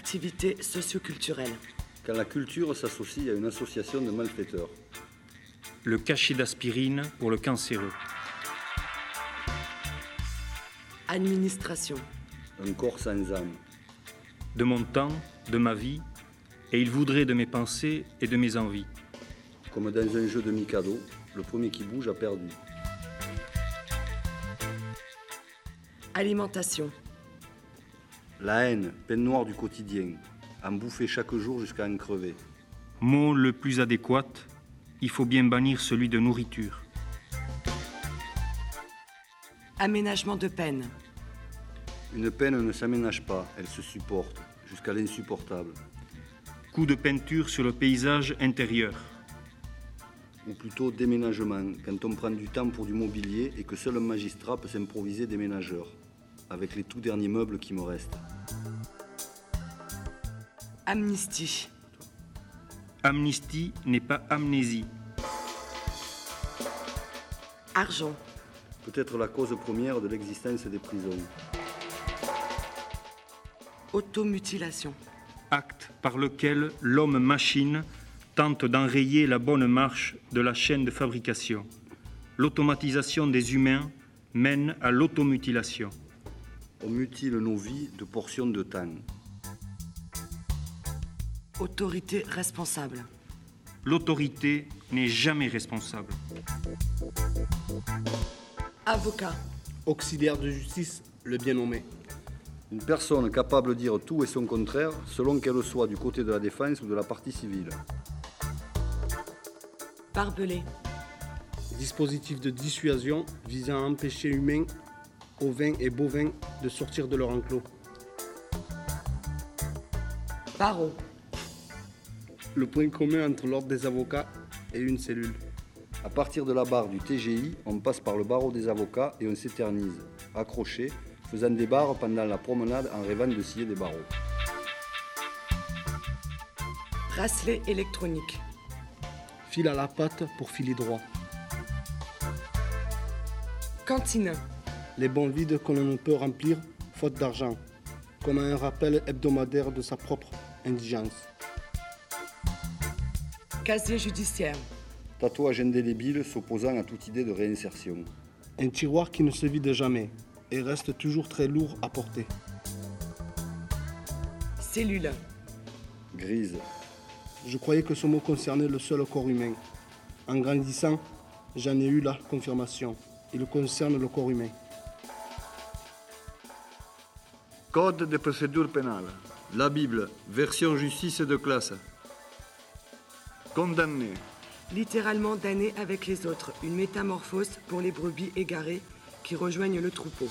activité socioculturelle. Quand la culture s'associe à une association de malfaiteurs. Le cachet d'aspirine pour le cancéreux. Administration. Un corps sans âme. De mon temps, de ma vie, et il voudrait de mes pensées et de mes envies. Comme dans un jeu de Mikado, le premier qui bouge a perdu. Alimentation. La haine, peine noire du quotidien, en bouffer chaque jour jusqu'à en crever. Mot le plus adéquat, il faut bien bannir celui de nourriture. Aménagement de peine. Une peine ne s'aménage pas, elle se supporte, jusqu'à l'insupportable. Coup de peinture sur le paysage intérieur. Ou plutôt déménagement, quand on prend du temps pour du mobilier et que seul un magistrat peut s'improviser déménageur, avec les tout derniers meubles qui me restent. Amnistie. Amnistie n'est pas amnésie. Argent. Peut-être la cause première de l'existence des prisons. Automutilation. Acte par lequel l'homme-machine tente d'enrayer la bonne marche de la chaîne de fabrication. L'automatisation des humains mène à l'automutilation. On mutile nos vies de portions de temps. Autorité responsable. L'autorité n'est jamais responsable. Avocat. Auxiliaire de justice, le bien nommé. Une personne capable de dire tout et son contraire, selon qu'elle soit du côté de la défense ou de la partie civile. Barbelé. Dispositif de dissuasion visant à empêcher humains, ovins et bovins de sortir de leur enclos. Barreau. Le point commun entre l'ordre des avocats et une cellule. À partir de la barre du TGI, on passe par le barreau des avocats et on s'éternise, accroché, faisant des barres pendant la promenade en rêvant de scier des barreaux. Bracelet électronique. Fil à la patte pour filer droit. Cantine. Les bons vides que l'on ne peut remplir faute d'argent, comme un rappel hebdomadaire de sa propre indigence. Casier judiciaire. Tatouage indélébile s'opposant à toute idée de réinsertion. Un tiroir qui ne se vide jamais et reste toujours très lourd à porter. Cellule. Grise. Je croyais que ce mot concernait le seul corps humain. En grandissant, j'en ai eu la confirmation. Il concerne le corps humain. Code de procédure pénale. La Bible, version justice de classe. Condamné. Littéralement damné avec les autres. Une métamorphose pour les brebis égarées qui rejoignent le troupeau.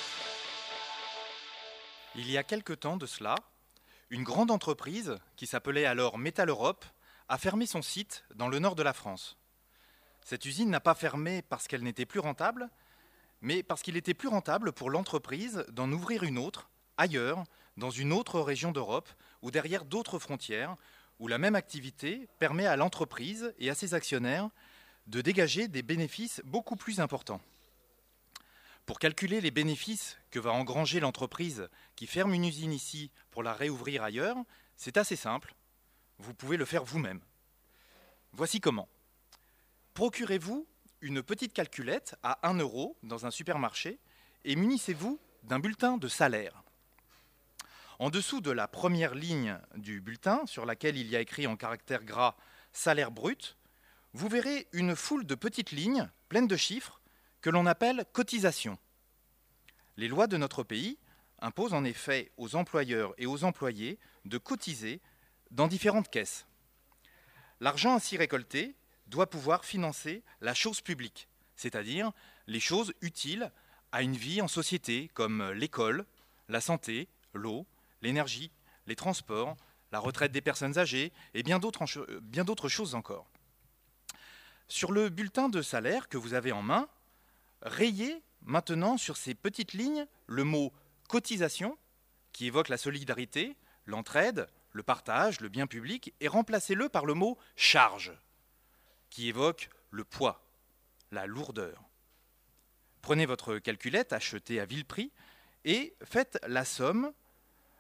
Il y a quelque temps de cela, une grande entreprise, qui s'appelait alors Métal Europe, a fermé son site dans le nord de la France. Cette usine n'a pas fermé parce qu'elle n'était plus rentable, mais parce qu'il était plus rentable pour l'entreprise d'en ouvrir une autre, ailleurs, dans une autre région d'Europe ou derrière d'autres frontières, où la même activité permet à l'entreprise et à ses actionnaires de dégager des bénéfices beaucoup plus importants. Pour calculer les bénéfices que va engranger l'entreprise qui ferme une usine ici pour la réouvrir ailleurs, c'est assez simple. Vous pouvez le faire vous-même. Voici comment. Procurez-vous une petite calculette à 1 € dans un supermarché et munissez-vous d'un bulletin de salaire. En dessous de la première ligne du bulletin, sur laquelle il y a écrit en caractères gras « salaire brut », vous verrez une foule de petites lignes pleines de chiffres que l'on appelle cotisations. Les lois de notre pays imposent en effet aux employeurs et aux employés de cotiser dans différentes caisses. L'argent ainsi récolté doit pouvoir financer la chose publique, c'est-à-dire les choses utiles à une vie en société comme l'école, la santé, l'eau, l'énergie, les transports, la retraite des personnes âgées et bien d'autres choses encore. Sur le bulletin de salaire que vous avez en main, rayez maintenant sur ces petites lignes le mot « cotisation » qui évoque la solidarité, l'entraide, le partage, le bien public et remplacez-le par le mot « charge » qui évoque le poids, la lourdeur. Prenez votre calculette achetée à vil prix et faites la somme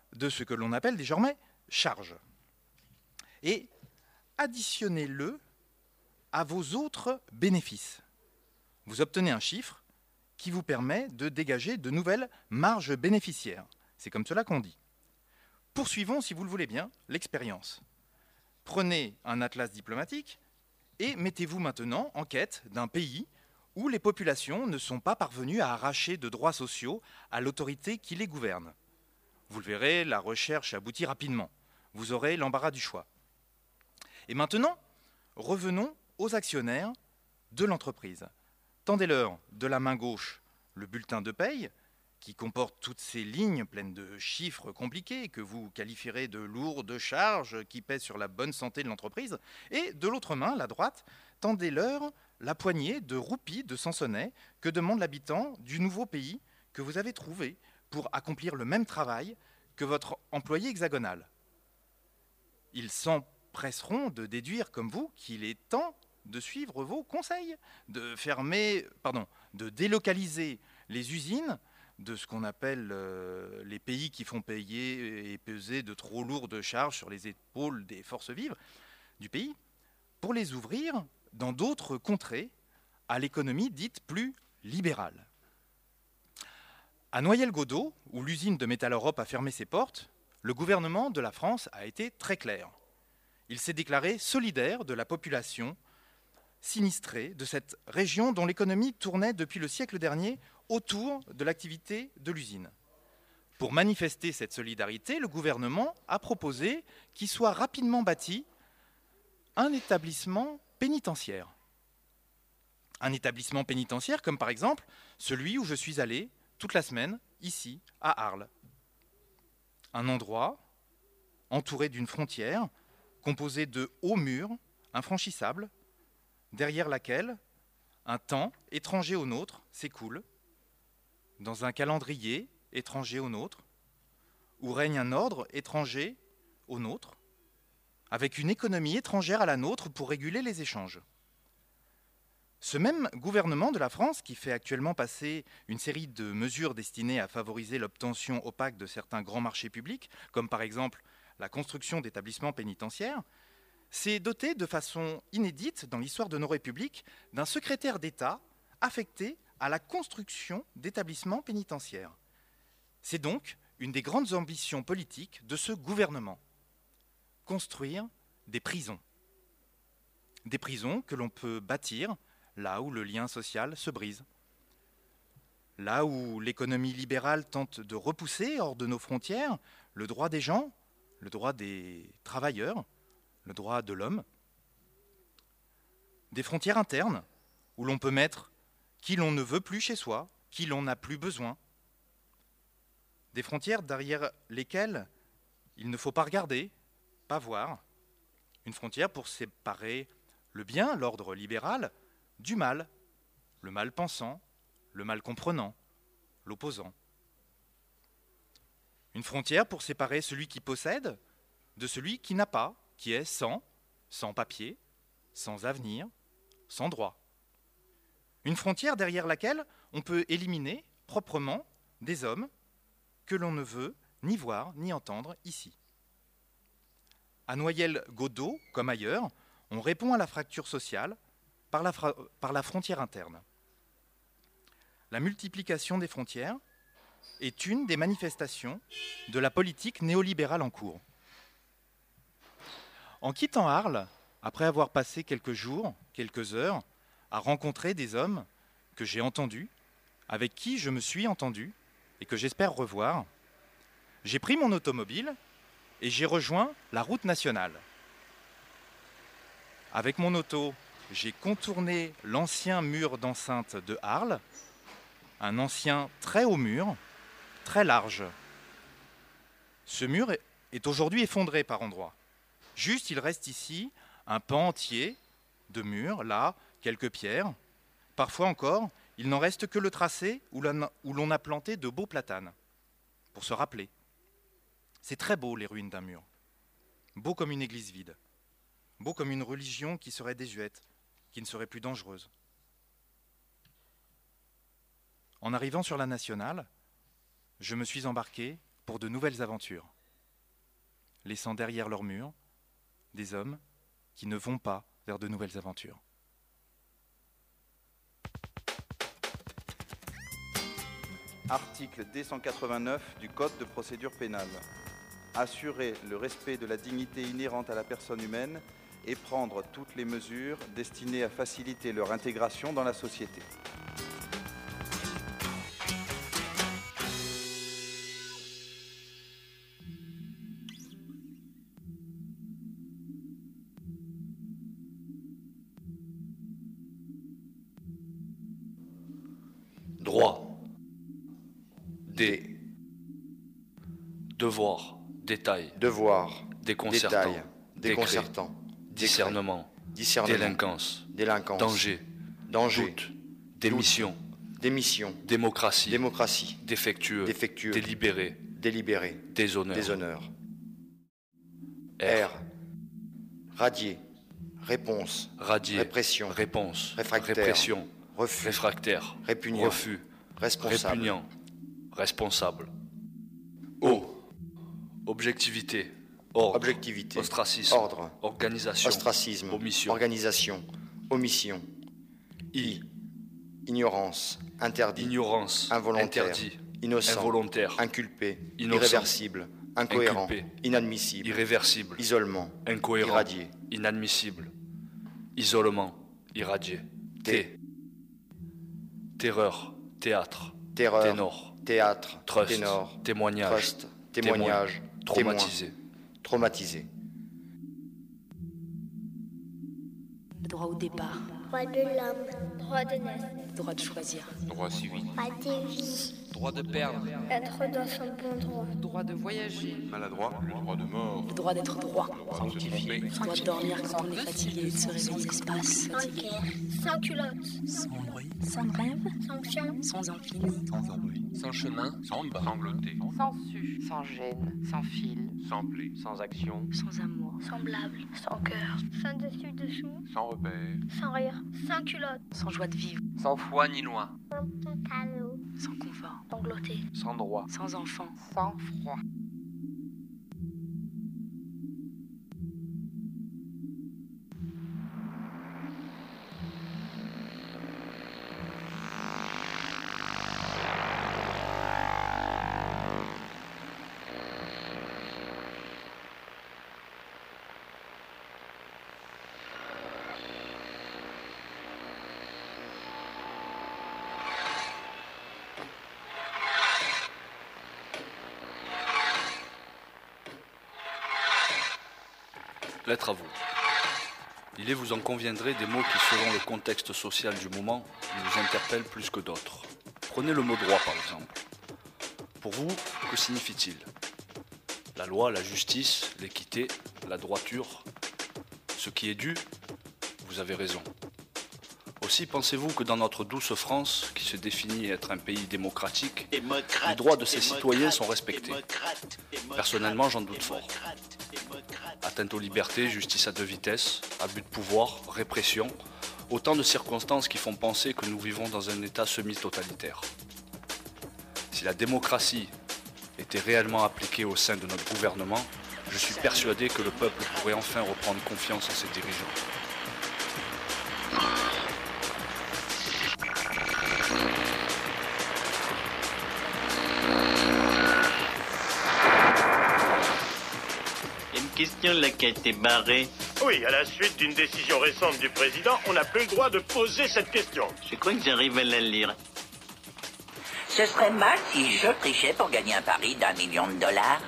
de ce que l'on appelle désormais charge. Et additionnez-le à vos autres bénéfices. Vous obtenez un chiffre qui vous permet de dégager de nouvelles marges bénéficiaires. C'est comme cela qu'on dit. Poursuivons, si vous le voulez bien, l'expérience. Prenez un atlas diplomatique et mettez-vous maintenant en quête d'un pays où les populations ne sont pas parvenues à arracher de droits sociaux à l'autorité qui les gouverne. Vous le verrez, la recherche aboutit rapidement. Vous aurez l'embarras du choix. Et maintenant, revenons aux actionnaires de l'entreprise. Tendez-leur de la main gauche le bulletin de paye, qui comporte toutes ces lignes pleines de chiffres compliqués que vous qualifierez de lourdes charges qui pèsent sur la bonne santé de l'entreprise, et de l'autre main, la droite, tendez-leur la poignée de roupies de Sansonnet que demande l'habitant du nouveau pays que vous avez trouvé pour accomplir le même travail que votre employé hexagonal. Ils s'empresseront de déduire comme vous qu'il est temps de suivre vos conseils, de délocaliser les usines de ce qu'on appelle les pays qui font payer et peser de trop lourdes charges sur les épaules des forces vives du pays, pour les ouvrir dans d'autres contrées à l'économie dite plus libérale. À Noyelles-Godault, où l'usine de Métal Europe a fermé ses portes, le gouvernement de la France a été très clair. Il s'est déclaré solidaire de la population sinistrée de cette région dont l'économie tournait depuis le siècle dernier autour de l'activité de l'usine. Pour manifester cette solidarité, le gouvernement a proposé qu'il soit rapidement bâti un établissement pénitentiaire. Un établissement pénitentiaire comme par exemple celui où je suis allé toute la semaine, ici, à Arles. Un endroit entouré d'une frontière composée de hauts murs infranchissables, derrière laquelle un temps étranger au nôtre s'écoule, dans un calendrier étranger au nôtre, où règne un ordre étranger au nôtre, avec une économie étrangère à la nôtre pour réguler les échanges. Ce même gouvernement de la France, qui fait actuellement passer une série de mesures destinées à favoriser l'obtention opaque de certains grands marchés publics, comme par exemple la construction d'établissements pénitentiaires, s'est doté de façon inédite dans l'histoire de nos républiques d'un secrétaire d'État affecté à la construction d'établissements pénitentiaires. C'est donc une des grandes ambitions politiques de ce gouvernement. Construire des prisons. Des prisons que l'on peut bâtir là où le lien social se brise. Là où l'économie libérale tente de repousser hors de nos frontières le droit des gens, le droit des travailleurs, le droit de l'homme. Des frontières internes où l'on peut mettre qui l'on ne veut plus chez soi, qui l'on n'a plus besoin. Des frontières derrière lesquelles il ne faut pas regarder, pas voir. Une frontière pour séparer le bien, l'ordre libéral, du mal, le mal pensant, le mal comprenant, l'opposant. Une frontière pour séparer celui qui possède de celui qui n'a pas, qui est sans papier, sans avenir, sans droit. Une frontière derrière laquelle on peut éliminer proprement des hommes que l'on ne veut ni voir ni entendre ici. À Noyelles-Godault, comme ailleurs, on répond à la fracture sociale par la frontière interne. La multiplication des frontières est une des manifestations de la politique néolibérale en cours. En quittant Arles, après avoir passé quelques jours, quelques heures, à rencontrer des hommes que j'ai entendus, avec qui je me suis entendu et que j'espère revoir, j'ai pris mon automobile et j'ai rejoint la route nationale. Avec mon auto, j'ai contourné l'ancien mur d'enceinte de Arles, un ancien très haut mur, très large. Ce mur est aujourd'hui effondré par endroits. Juste, il reste ici un pan entier de murs, là, quelques pierres. Parfois encore, il n'en reste que le tracé où l'on a planté de beaux platanes, pour se rappeler. C'est très beau, les ruines d'un mur. Beau comme une église vide. Beau comme une religion qui serait désuète, qui ne serait plus dangereuse. En arrivant sur la nationale, je me suis embarqué pour de nouvelles aventures. laissant derrière leurs murs des hommes qui ne vont pas vers de nouvelles aventures. Article D189 du Code de procédure pénale. Assurer le respect de la dignité inhérente à la personne humaine et prendre toutes les mesures destinées à faciliter leur intégration dans la société. Droit. Des. Devoir. Détail. Devoir. Déconcertant. Détail. Déconcertant. Discernement. Discernement. Délinquance. Délinquance. Danger. Danger. Doute. Démission. Démission. Démocratie. Démocratie. Défectueux. Défectueux. Délibéré. Délibéré. Déshonneur. Déshonneur. R. Radier. Réponse. Radier. Répression. Réponse. Réfractaire. Répression. Refus. Réfractaire. Répugnant. Refus. Responsable. Répugnant. Responsable. O. Objectivité. Ordre. Objectivité. Ostracisme. Ordre. Organisation. Ostracisme. Omission. Organisation. Omission. I. Ignorance. Interdit. Ignorance. Involontaire. Interdit. Innocent. Involontaire. Inculpé. Innocent. Irréversible. Incohérent. Inculpé. Inadmissible. Irréversible. Isolement. Incohérent. Irradié. Inadmissible. Isolement. Irradié. T. Terreur. Théâtre. Terreur. Ténor. Théâtre. Trust. Ténor. Témoignage. Trust. Témoignage. Traumatisé. Témoin. Traumatisé. Le droit au départ. Droit de l'homme. Droit de naître. Droit de choisir. Droit civique. Droit de vie. Droit de perdre. Être dans son bon droit. Droit de voyager. Maladroit. Droit de mort. Le droit d'être droit. Droit de se tromper. Le droit de dormir quand on est fatigué, de se réveiller espace. Sans guerre. Sans culotte. Sans bruit. Sans rêve. Sans fion. Sans infini. Sans abri. Sans chemin. Sans bas. Sangloté. Sans su. Sans gêne. Sans fil. Sans plaie. Sans action. Sans amour. Semblable. Sans cœur. Sans dessus-dessous. Sans repère. Sans rire. Sans culotte. Sans joie de vivre. Sans foi ni loi. Sans pantalon. Sans confort. Sangloté. Sans droit. Sans enfant. Sans froid. Lettre à vous. Il est, vous en conviendrez, des mots qui, selon le contexte social du moment, nous interpellent plus que d'autres. Prenez le mot droit, par exemple. Pour vous, que signifie-t-il? La loi, la justice, l'équité, la droiture. Ce qui est dû, vous avez raison. Aussi, pensez-vous que dans notre douce France, qui se définit être un pays démocratique, les droits de ses citoyens sont respectés? Personnellement, j'en doute fort. Atteinte aux libertés, justice à deux vitesses, abus de pouvoir, répression, autant de circonstances qui font penser que nous vivons dans un état semi-totalitaire. Si la démocratie était réellement appliquée au sein de notre gouvernement, je suis persuadé que le peuple pourrait enfin reprendre confiance en ses dirigeants. Question là qui a été barrée. Oui, à la suite d'une décision récente du président, on n'a plus le droit de poser cette question. Je crois que j'arrive à la lire. Ce serait mal si je trichais pour gagner un pari d'1 million de dollars.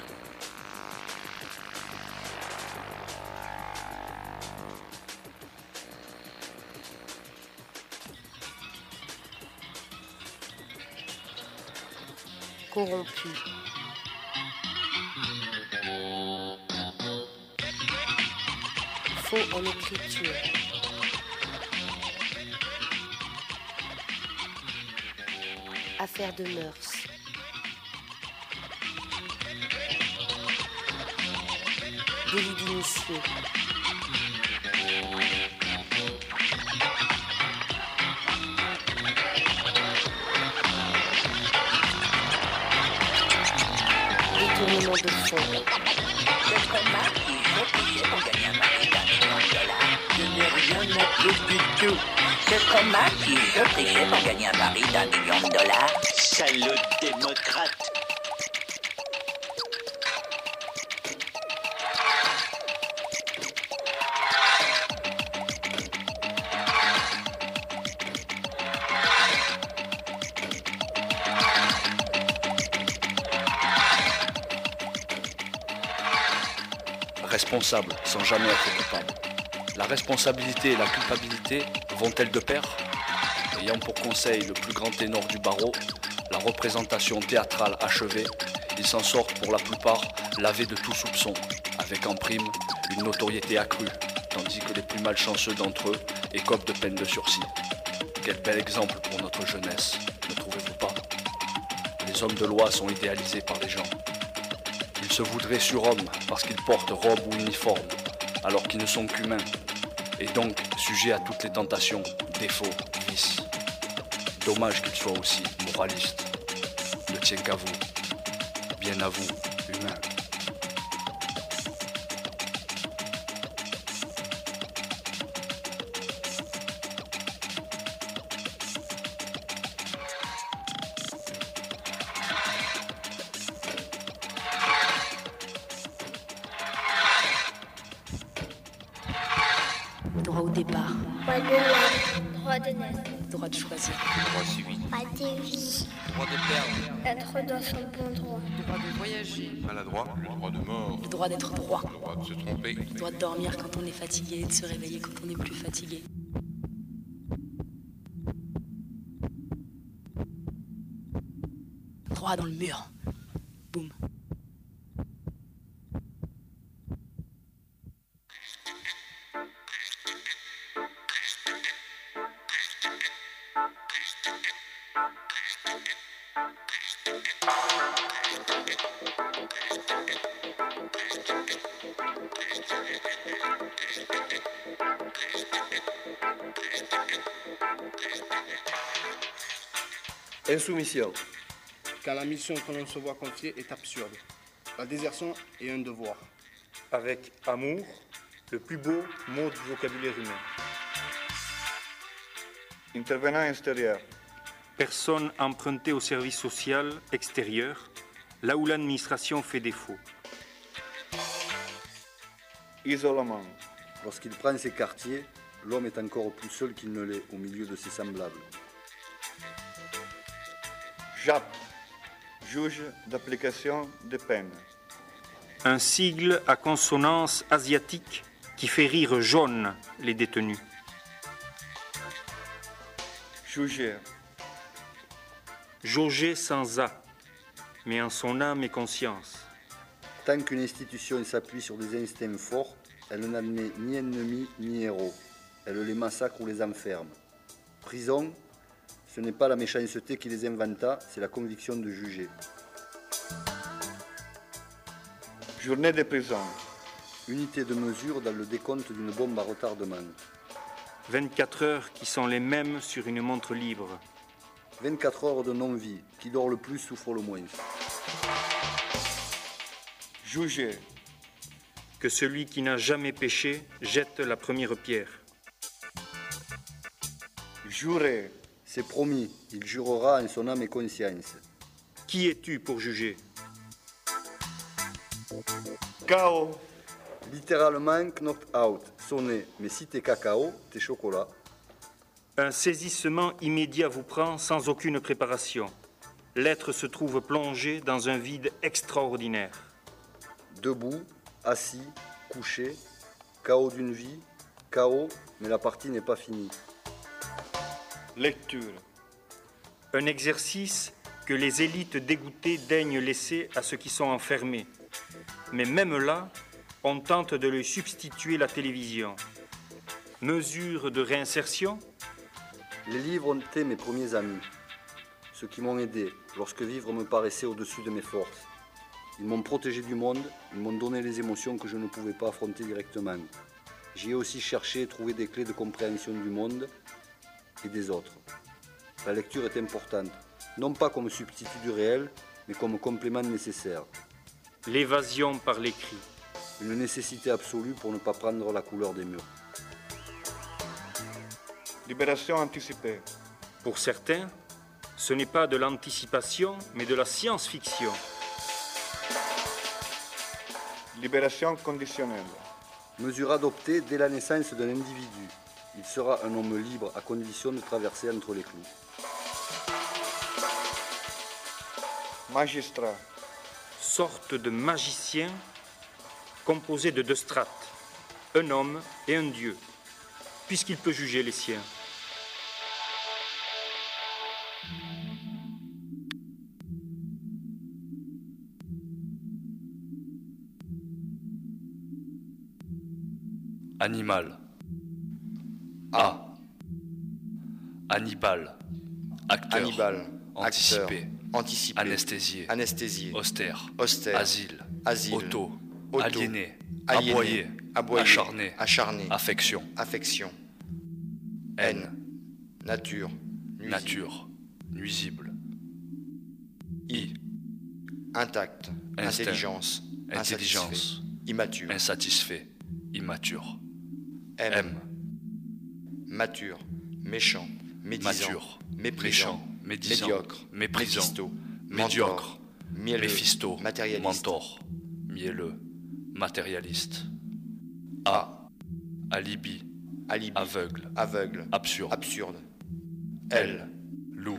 Corrompu. Faux en écriture. Affaire de mœurs. Délit d'initié. Détournement de fonds. serait mal si je trichais pour gagner un pari d'1 million de dollars. Je n'ai rien appris du tout. Ce serait mal si je trichais pour gagner un pari d'1 million de dollars. Salaud démocrate. Responsable sans jamais être coupable. La responsabilité et la culpabilité vont-elles de pair? Ayant pour conseil le plus grand ténor du barreau, la représentation théâtrale achevée, ils s'en sortent pour la plupart lavés de tout soupçon, avec en prime une notoriété accrue, tandis que les plus malchanceux d'entre eux écopent de peine de sursis. Quel bel exemple pour notre jeunesse, ne trouvez-vous pas? Les hommes de loi sont idéalisés par les gens. Ils se voudraient surhommes parce qu'ils portent robe ou uniforme, alors qu'ils ne sont qu'humains, et donc sujets à toutes les tentations, défauts, vices. Dommage qu'ils soient aussi moralistes. Ne tient qu'à vous, bien à vous, humains. Droit au départ. Droit de l'homme. Droit de naître. Droit de choisir. Droit civique. Droit de vie. Droit de perdre. Être dans son bon droit. Droit de voyager. Maladroit, le droit de mort. Le droit d'être droit. Le droit de se tromper. Le droit de dormir quand on est fatigué et de se réveiller quand on n'est plus fatigué. Droit dans le mur. Boum. Insoumission. Quand la mission que l'on se voit confier est absurde. La désertion est un devoir. Avec amour, le plus beau mot du vocabulaire humain. Intervenant extérieur. Personne empruntée au service social extérieur, là où l'administration fait défaut. Isolement. Lorsqu'il prend ses quartiers, l'homme est encore plus seul qu'il ne l'est au milieu de ses semblables. JAP. Juge d'application des peines. Un sigle à consonance asiatique qui fait rire jaune les détenus. Juger. Jauger sans A, mais en son âme et conscience. Tant qu'une institution s'appuie sur des instincts forts, elle n'admet ni ennemis ni héros. Elle les massacre ou les enferme. Prison, ce n'est pas la méchanceté qui les inventa, c'est la conviction de juger. Journée de prison. Unité de mesure dans le décompte d'une bombe à retardement. 24 heures qui sont les mêmes sur une montre libre. 24 heures de non-vie. Qui dort le plus souffre le moins. Juger. Que celui qui n'a jamais péché jette la première pierre. Jurer. C'est promis, il jurera en son âme et conscience. Qui es-tu pour juger? KO. Littéralement knocked out, sonné, mais si t'es cacao, t'es chocolat. Un saisissement immédiat vous prend sans aucune préparation. L'être se trouve plongé dans un vide extraordinaire. Debout, assis, couché, chaos d'une vie, chaos, mais la partie n'est pas finie. Lecture. Un exercice que les élites dégoûtées daignent laisser à ceux qui sont enfermés. Mais même là, on tente de lui substituer la télévision. Mesure de réinsertion? Les livres ont été mes premiers amis, ceux qui m'ont aidé lorsque vivre me paraissait au-dessus de mes forces. Ils m'ont protégé du monde, ils m'ont donné les émotions que je ne pouvais pas affronter directement. J'y ai aussi cherché et trouvé des clés de compréhension du monde et des autres. La lecture est importante, non pas comme substitut du réel, mais comme complément nécessaire. L'évasion par l'écrit. une nécessité absolue pour ne pas prendre la couleur des murs. Libération anticipée. Pour certains, ce n'est pas de l'anticipation, mais de la science-fiction. Libération conditionnelle. Mesure adoptée dès la naissance d'un individu. Il sera un homme libre à condition de traverser entre les clous. Magistrat. Sorte de magicien composé de deux strates, un homme et un dieu, puisqu'il peut juger les siens. Animal. A. Hannibal. Acteur. Hannibal. Anticipé. Acteur. Anticipé. Anesthésié. Anesthésié. Austère. Austère. Asile. Asile. Auto. Auto. Aliéné. Aliéné. Aboyé. Aboyé. Acharné. Acharné. Affection. Affection. Haine. Nature. Nuisible. Nature. Nuisible. I. Intact. Instinct. Intelligence. Intelligence. Insatisfait. Immature. Insatisfait. Immature. M. Mature. Méchant. Médisant. Mature. Méprisant. Méchant. Médisant. Médiocre. Méprisant. Méphisto. Médiocre. Mielleux. Méphisto. Matérialiste. Mentor. Mielleux. Matérialiste. A. Alibi. Alibi. Aveugle. Aveugle. Absurde. Absurde. L. Loup.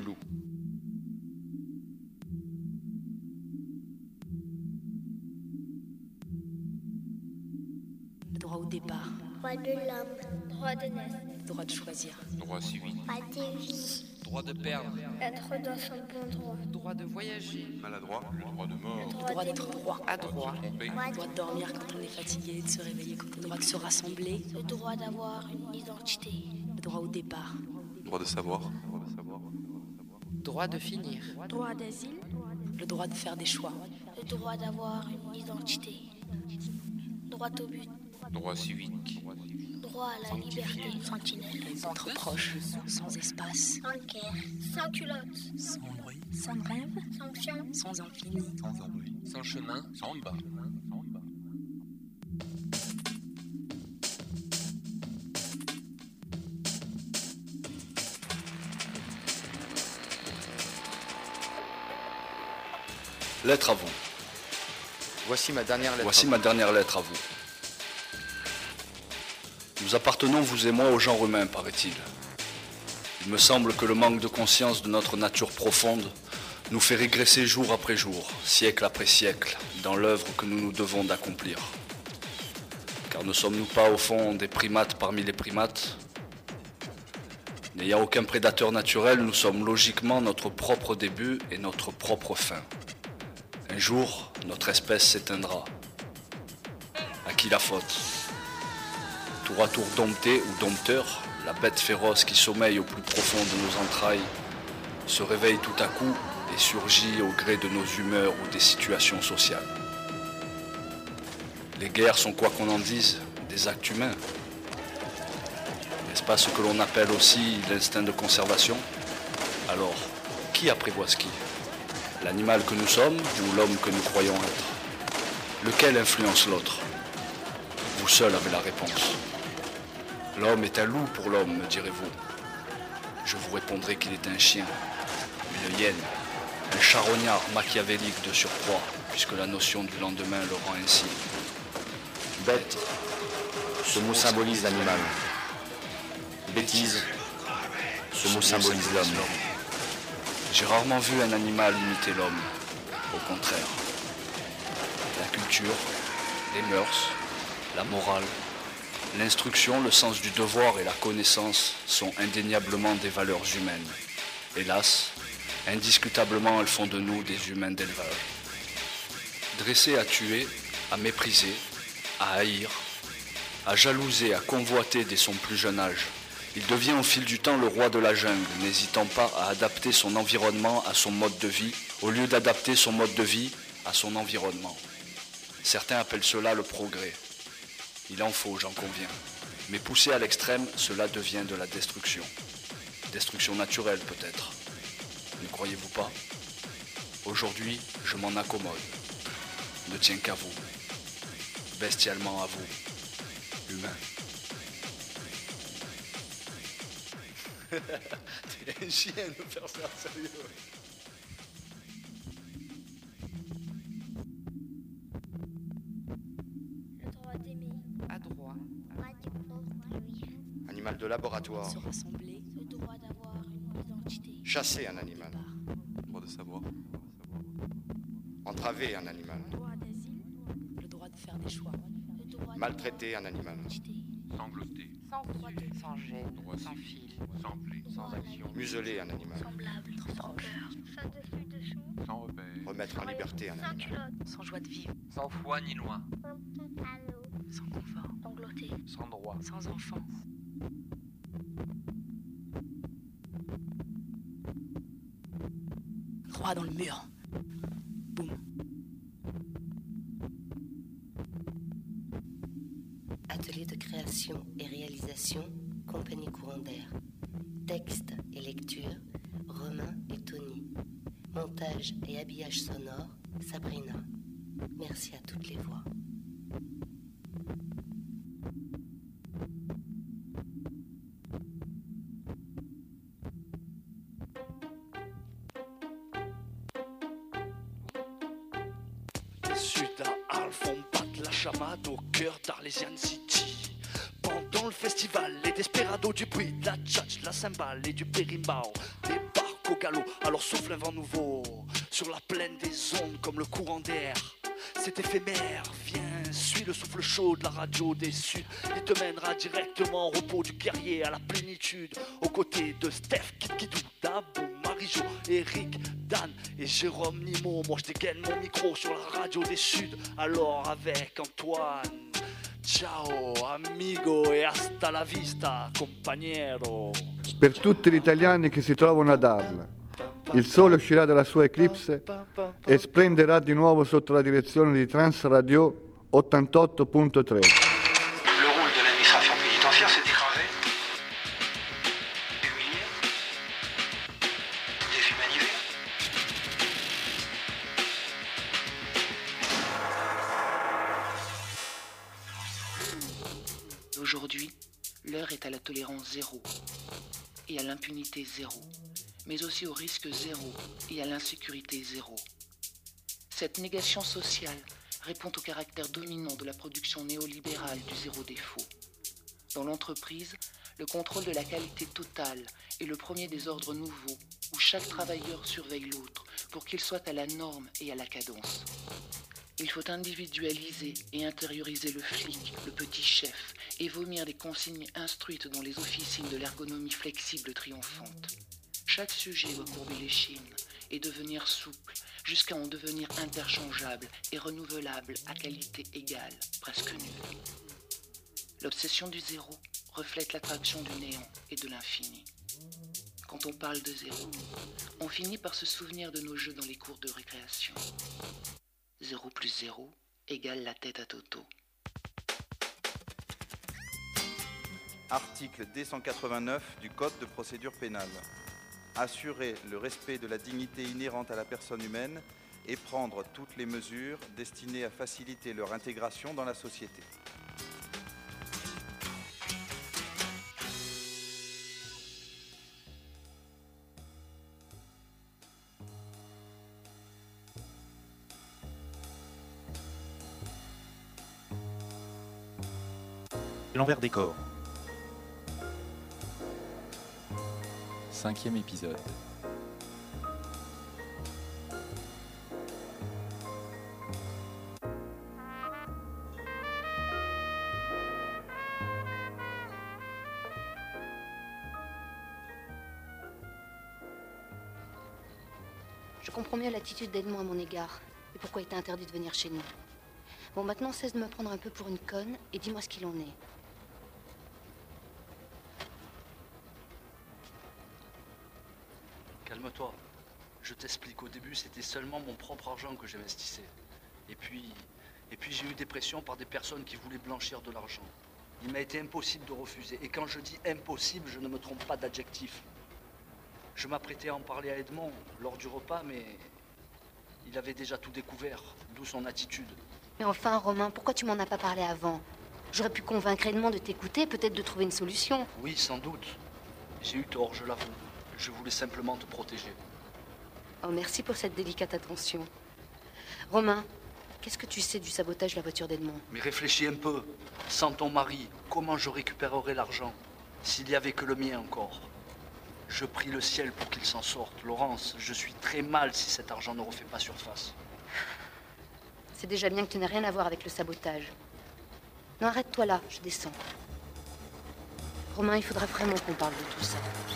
Le droit au départ. Droit de l'homme. Droit de naître. Le droit de choisir. Droit civique. Droit de vie. Droit de perdre. Être dans son bon droit. Droit de voyager. Maladroit. Le droit de mort. Le droit d'être droit. À droit. Tromper. Le droit de dormir quand on est fatigué et de se réveiller quand on est. Le droit de se rassembler. Le droit d'avoir une identité. Le droit au départ. Droit de savoir. Droit de finir. Droit d'asile. Le droit de faire des choix. Le droit d'avoir une identité. Droit au but. Droit civique. Droit à la liberté. Sentinelle. Être proche, sans espace, Sans guerre. Sans culotte. sans bruit, sans rêve, Sans fion. sans infini. Sans abri. Sans chemin. Sans bas. Lettre à vous. Voici ma dernière lettre. Voici ma dernière lettre à vous. Nous appartenons, vous et moi, au genre humain, paraît-il. Il me semble que le manque de conscience de notre nature profonde nous fait régresser jour après jour, siècle après siècle, dans l'œuvre que nous nous devons d'accomplir. Car ne sommes-nous pas, au fond, des primates parmi les primates ? N'ayant aucun prédateur naturel, nous sommes logiquement notre propre début et notre propre fin. Un jour, notre espèce s'éteindra. À qui la faute ? Tour à tour dompté ou dompteur, la bête féroce qui sommeille au plus profond de nos entrailles se réveille tout à coup et surgit au gré de nos humeurs ou des situations sociales. Les guerres sont, quoi qu'on en dise, des actes humains. N'est-ce pas ce que l'on appelle aussi l'instinct de conservation ? Alors, qui apprivoise qui ? L'animal que nous sommes ou l'homme que nous croyons être ? Lequel influence l'autre ? Vous seul avez la réponse. L'homme est un loup pour l'homme, me direz-vous. Je vous répondrai qu'il est un chien, une hyène, un charognard machiavélique de surcroît, puisque la notion du lendemain le rend ainsi. Bête. Ce mot symbolise l'animal. Bêtise. Ce mot symbolise l'homme. J'ai rarement vu un animal imiter l'homme. Au contraire. La culture, les mœurs, la morale, l'instruction, le sens du devoir et la connaissance sont indéniablement des valeurs humaines. Hélas, indiscutablement, elles font de nous des humains d'élevage. Dressés à tuer, à mépriser, à haïr, à jalouser, à convoiter dès son plus jeune âge, il devient au fil du temps le roi de la jungle, n'hésitant pas à adapter son environnement à son mode de vie, au lieu d'adapter son mode de vie à son environnement. Certains appellent cela le progrès. Il en faut, j'en conviens. Mais poussé à l'extrême, cela devient de la destruction. Destruction naturelle peut-être. Ne croyez-vous pas ? Aujourd'hui, je m'en accommode. Ne tient qu'à vous. bestialement à vous, humain. T'es un chien de faire ça, sérieux. Le droit d'aimer. À droit. Animal de laboratoire. Se rassembler. Le droit d'avoir une identité. Chasser un animal. Droit de savoir. Entraver un animal. Le droit d'asile. Le droit de faire des choix. Le droit Maltraiter un animal. Sangloter. Sans refus, sans gêne, Droit sans civil. fil. Sans plaie. Sans action. Museler un animal. semblable. Sans cœur. Sans dessus dessous. Sans repère. Remettre en liberté un Sans animal. culotte. Sans joie de vivre. Sans foi ni loi. Sans confort. Sangloté. Sans droit. Sans enfance. Droit dans le mur. Boum. Atelier de création et réalisation, Compagnie Courant d'Air. Texte et lecture, Romain et Tony. Montage et habillage sonore, Sabrina. Merci à toutes les voix. Sud à Arles font battre la chamade au cœur d'Arlesian City. Pendant le festival, les desperados du bruit, de la tchatch, la cymbale et du berimbau débarquent au galop, alors souffle un vent nouveau sur la plaine des ondes comme le courant d'air. C'est éphémère, viens, suis le souffle chaud de la radio des Suds. Il te mènera directement au repos du guerrier, à la plénitude, aux côtés de Steph, Kidou, Dabou, Marie-Jo, Eric, Dan et Jérôme Nimo. Moi je dégaine mon micro sur la radio des Suds, alors avec Antoine. Ciao amigo e hasta la vista compagnero. Per tutti gli italiani che si trovano ad Arles, il sole uscirà dalla sua eclisse e splenderà di nuovo sotto la direzione di Transradio 88.3. Le rôle de l'administration pénitentiaire, c'est d'écraser, d'humilier, déshumaniser. Aujourd'hui, l'heure est à la tolérance zéro et à l'impunité zéro, mais aussi au risque zéro et à l'insécurité zéro. Cette négation sociale répond au caractère dominant de la production néolibérale du zéro défaut. Dans l'entreprise, le contrôle de la qualité totale est le premier des ordres nouveaux où chaque travailleur surveille l'autre pour qu'il soit à la norme et à la cadence. Il faut individualiser et intérioriser le flic, le petit chef, et vomir des consignes instruites dans les officines de l'ergonomie flexible triomphante. Chaque sujet doit courber l'échine et devenir souple, jusqu'à en devenir interchangeable et renouvelable à qualité égale, presque nulle. L'obsession du zéro reflète l'attraction du néant et de l'infini. Quand on parle de zéro, on finit par se souvenir de nos jeux dans les cours de récréation. 0 plus 0 égale la tête à Toto. Article D189 du Code de procédure pénale. Assurer le respect de la dignité inhérente à la personne humaine et prendre toutes les mesures destinées à faciliter leur intégration dans la société. L'envers des corps. 5e épisode. Je comprends mieux l'attitude d'Edmond à mon égard et pourquoi il t'a interdit de venir chez nous. Bon, maintenant, cesse de me prendre un peu pour une conne et dis-moi ce qu'il en est. Calme-toi. Je t'explique, au début, c'était seulement mon propre argent que j'investissais. Et puis j'ai eu des pressions par des personnes qui voulaient blanchir de l'argent. Il m'a été impossible de refuser. Et quand je dis impossible, je ne me trompe pas d'adjectif. Je m'apprêtais à en parler à Edmond lors du repas, mais il avait déjà tout découvert, d'où son attitude. Mais enfin, Romain, pourquoi tu m'en as pas parlé avant? J'aurais pu convaincre Edmond de t'écouter, peut-être de trouver une solution. Oui, sans doute. J'ai eu tort, je l'avoue. Je voulais simplement te protéger. Oh, merci pour cette délicate attention. Romain, qu'est-ce que tu sais du sabotage de la voiture d'Edmond? Mais réfléchis un peu. Sans ton mari, comment je récupérerais l'argent? S'il y avait que le mien encore. Je prie le ciel pour qu'il s'en sorte. Laurence, je suis très mal si cet argent ne refait pas surface. C'est déjà bien que tu n'aies rien à voir avec le sabotage. Non, arrête-toi là, je descends. Romain, il faudra vraiment qu'on parle de tout ça.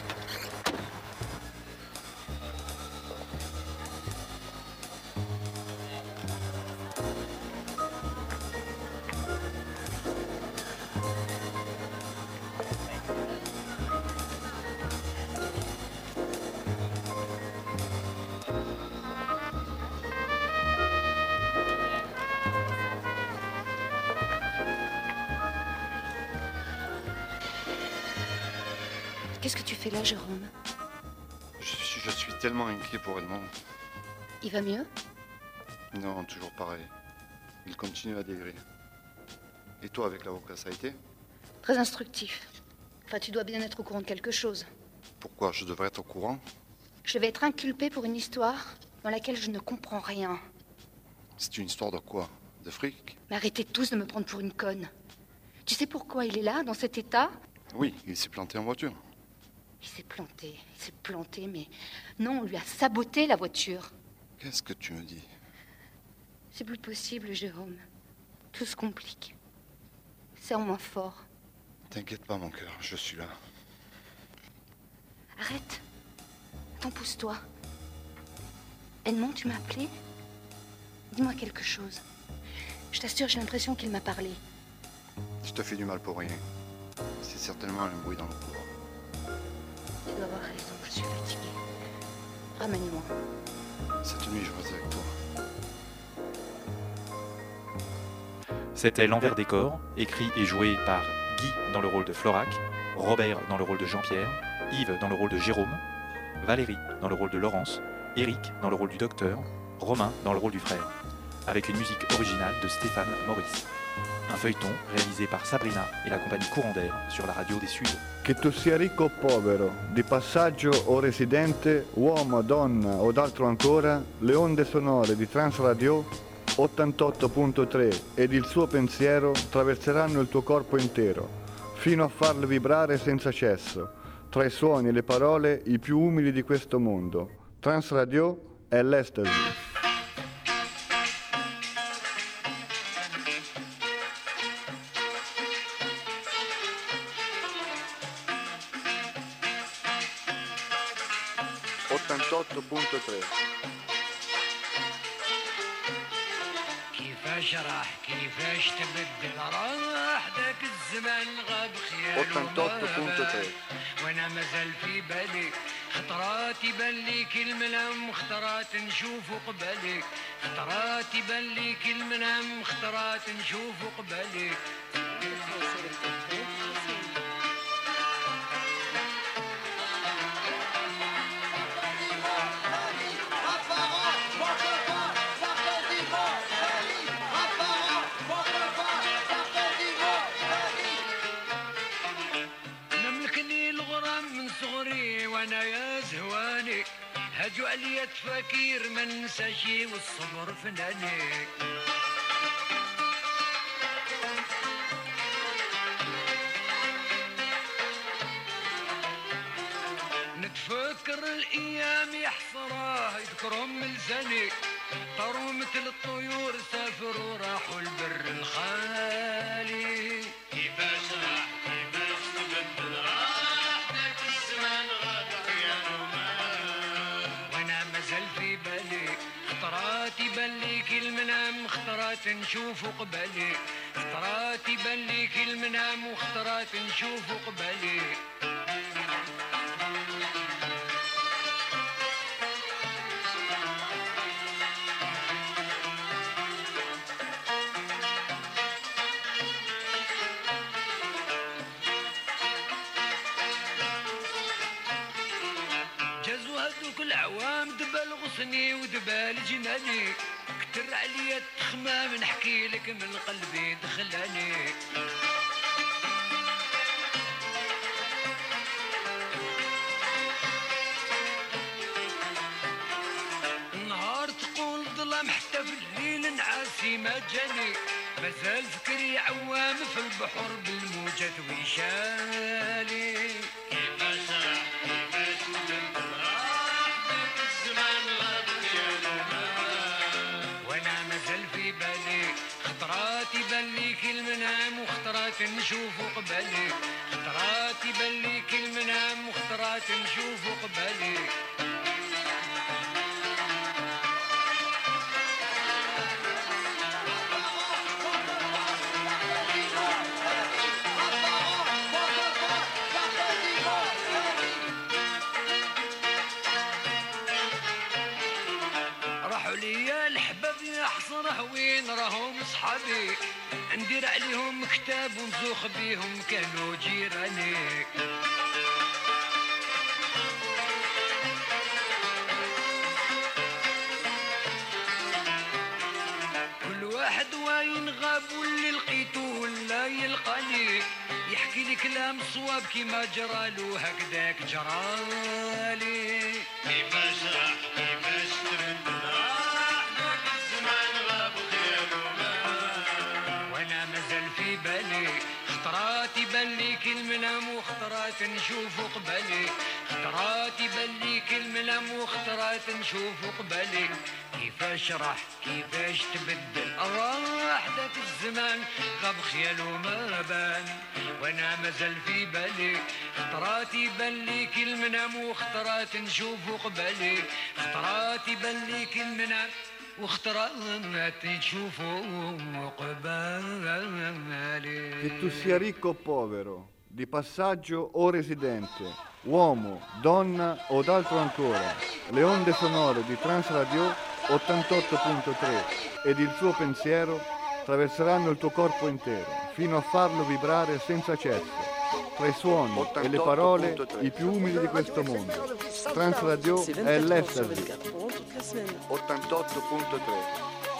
Qu'est-ce que tu fais là, Jérôme? Je suis tellement inquiet pour Edmond. Il va mieux? Non, toujours pareil. Il continue à délirer. Et toi, avec l'avocat, ça a été? Très instructif. Enfin, tu dois bien être au courant de quelque chose. Pourquoi je devrais être au courant? Je vais être inculpée pour une histoire dans laquelle je ne comprends rien. C'est une histoire de quoi? De fric? Mais arrêtez tous de me prendre pour une conne. Tu sais pourquoi il est là, dans cet état? Oui, il s'est planté en voiture. Il s'est planté, mais non, on lui a saboté la voiture. Qu'est-ce que tu me dis? C'est plus possible, Jérôme. Tout se complique. Serre-moi fort. T'inquiète pas, mon cœur, je suis là. Arrête. Attends, pousse-toi. Edmond, tu m'as appelé? Dis-moi quelque chose. Je t'assure, j'ai l'impression qu'il m'a parlé. Je te fais du mal pour rien. C'est certainement un bruit dans le couloir. Tu dois avoir raison, je suis fatiguée. Ramène-moi. Cette nuit, je reste avec toi. C'était L'Envers des corps, écrit et joué par Guy dans le rôle de Florac, Robert dans le rôle de Jean-Pierre, Yves dans le rôle de Jérôme, Valérie dans le rôle de Laurence, Éric dans le rôle du docteur, Romain dans le rôle du frère, avec une musique originale de Stéphane Maurice. Un feuilleton réalisé par Sabrina et la compagnie Courant d'Air sur la radio des Suds. Che tu sia ricco o povero, di passaggio o residente, uomo, donna o d'altro ancora, le onde sonore di Transradio 88.3 ed il suo pensiero traverseranno il tuo corpo intero, fino a farlo vibrare senza cesso, tra i suoni e le parole i più umili di questo mondo. Transradio è l'estasi. كيفاش راح كيفاش تبدل راح ذاك الزمان غاب خيال وانا مازال في بالي خطرات يبان لي كل منام خطرات نشوف قبالي خطرات يبان لي كل منام خطرات نشوف قبالي وانا يا زهواني هاجوا عليا تفاكير ما ننساشي والصبر فناني نتفكر الايام يحصراه يذكرهم لساني طاروا مثل الطيور سافروا راحوا البر الخالي كيفاش راح كيفاش تبدل راح ذاك الزمان في بالي خطرات يبان لي كل منام خطرات نشوف قبالي خطرات يبان لي كل منام وخطرات نشوف قبالي هذوك العوام دبل غصني ودبل جناني كتر عليا التخمام نحكي لك من قلبي دخلاني النهار تقول ظلام حتى في الليل نعاسي ما جاني مازال فكري عوام في البحر بالموجة ويشالي كيفاش راح كيفاش الزمان وانا مازال في بالي خطرات يبان لي كل منام وخطرات نشوفو قبالي خطرات يبان لي كل منام وخطرات نشوفو قبالي احصره وين راهم صحابي ندير عليهم كتاب ونزوخ بيهم كانوا جيراني كل واحد وين غاب واللي لقيته ولا يلقاني يحكي لي كلام صواب كيما جرالو هكذاك جرالي كيفاش راح كيفاش ترد وانا مازال في بالي خطرات يبان لي كل منام وخطرات نشوفو قبالي خطرات يبان لي كل منام وخطرات نشوفو قبالي كيفاش راح كيفاش تبدل راح ذاك الزمان غاب خياله ما بان وانا مازال في بالي خطرات يبان لي كل منام وخطرات نشوفو قبالي خطرات يبان لي كل منام واخترات نشوفو قبالي Che tu sia ricco o povero, di passaggio o residente, uomo, donna o d'altro ancora, le onde sonore di Transradio 88.3 ed il suo pensiero attraverseranno il tuo corpo intero, fino a farlo vibrare senza cesso, tra i suoni e le parole i più umili di questo mondo. Transradio è l'estasi. 88.3.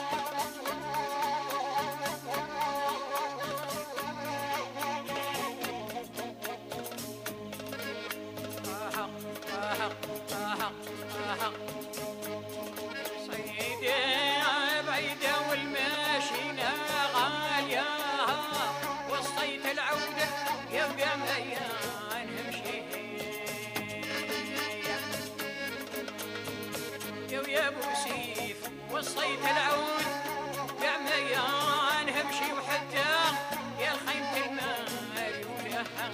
وصيت العود يا ميان همشي وحتى يا خيمة المال ولها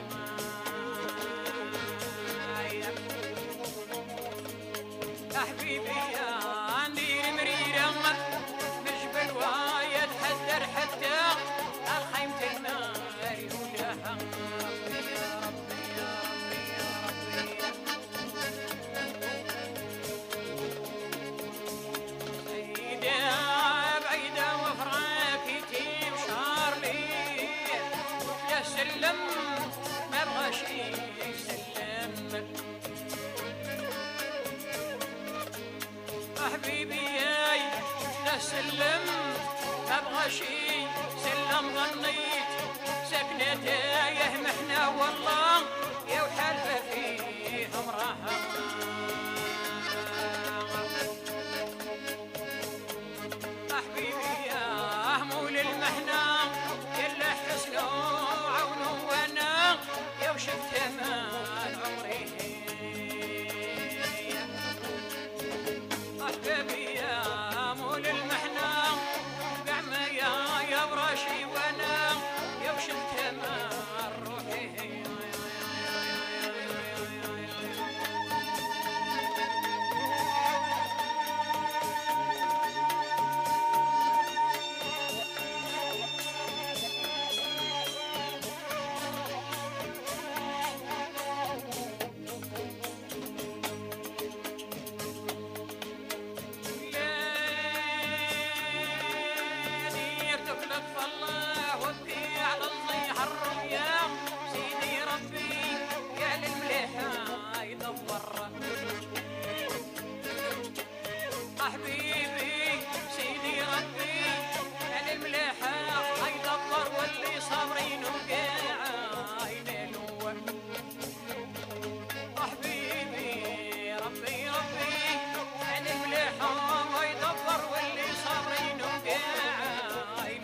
حبيبي يا ندير مريرة نجبل وايا تحذر حتى الخيمة المال ولها ما بغاش يسلم حبيبي ياي لا سلم ما بغاش يسلم ظنيت سكنت يا محنا والله يا وحالفه فيهم راحه حبيبي يا مول المحنه يلا حسنوا شفت مال عمري أحبابي يا مول المحنة قعمة يا براشي وانا يا وشفت مال روحي حبيبي سيدي ربي على الملاحة يدبر واللي صابرين وقاعين حبيبي ربي ربي على الملاحة يدبر واللي صابرين وقاعين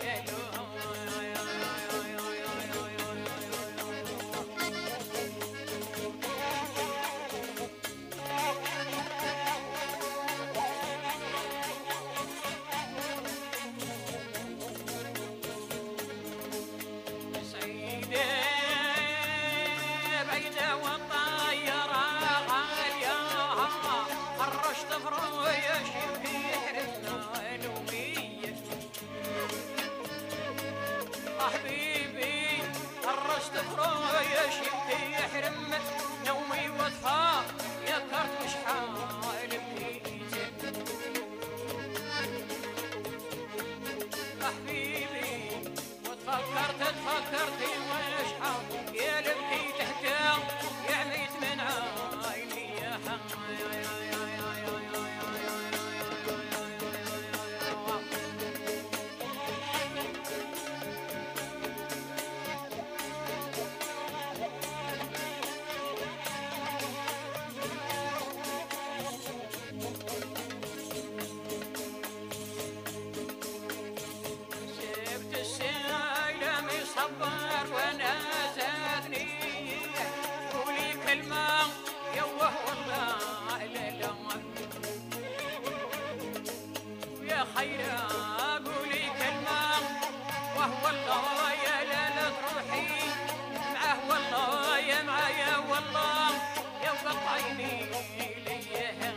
حبيبي الرشد فرويش يحرم نومي وطفى يا كرت مش حال بنيتي حبيبي تفكرت وش حال يا لبكي تحتى يا عميت من عيني يا صبر وانا زادني قولي كلمة يوه والله لا لا يا خيرا قولي كلمة وهو الله يا لا لا تروحي معه والله يا معايا والله يا وقطعيني ليه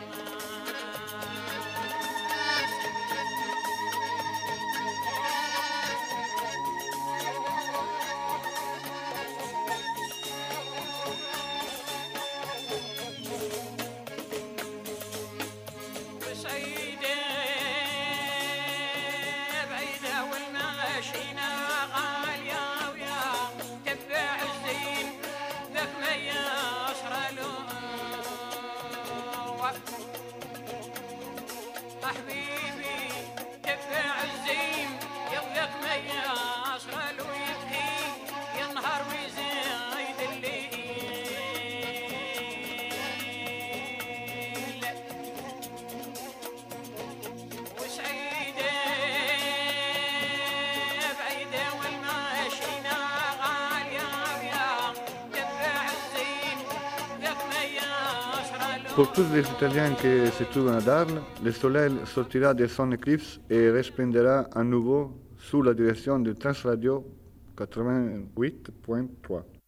حبيبي دفع الزين يضيق ميا أسرى له يبكي ينهار ويزيد الليل وسعيدة بعيدة والماشينا غالية يا دفع الزين يضيق ميا أسرى له. Pour tous les Italiens qui se trouvent à Darles, le soleil sortira de son éclipse et resplendira à nouveau sous la direction de Transradio 88.3.